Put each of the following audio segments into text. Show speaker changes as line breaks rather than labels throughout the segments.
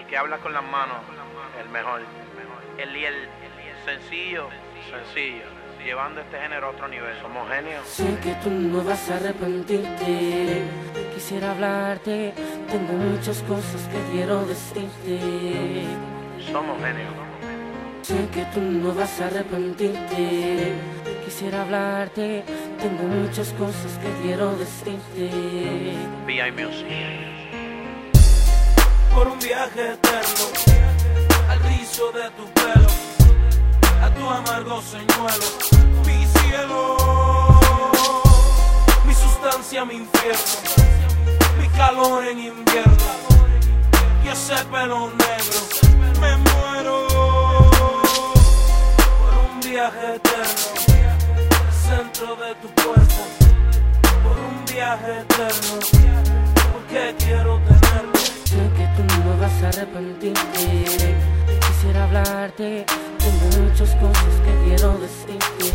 que habla con las manos, el mejor. El sencillo, llevando este género a otro nivel. Somos genios.
Sé que tú no vas a arrepentirte. Quisiera hablarte, tengo muchas cosas que quiero decirte.
Somos genios.
Sé que tú no vas a arrepentirte. Quisiera hablarte, tengo muchas cosas que quiero decirte.
VI Music.
Por un viaje eterno, al rizo de tu pelo, a tu amargo señuelo, mi cielo, mi sustancia, mi infierno, mi calor en invierno, y ese pelo negro, me muero. Por un viaje eterno, al centro de tu cuerpo, por un viaje eterno, porque quiero tenerlo.
Sé que tú no vas a arrepentirte. Quisiera hablarte, tengo muchas cosas que quiero decirte.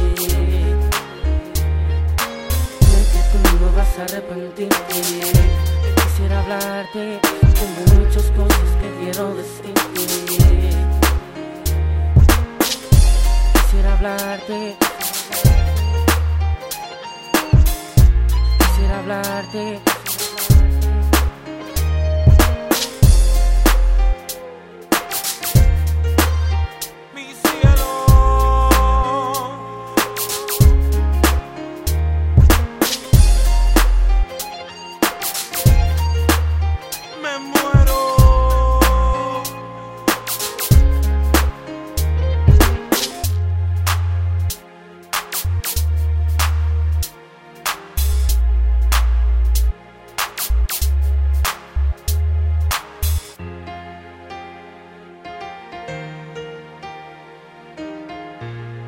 Sé que tú no vas a arrepentirte. Quisiera hablarte, tengo muchas cosas que quiero decirte. Quisiera hablarte. Quisiera hablarte.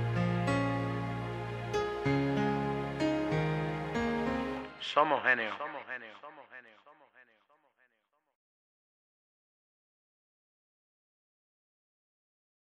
Somos genios.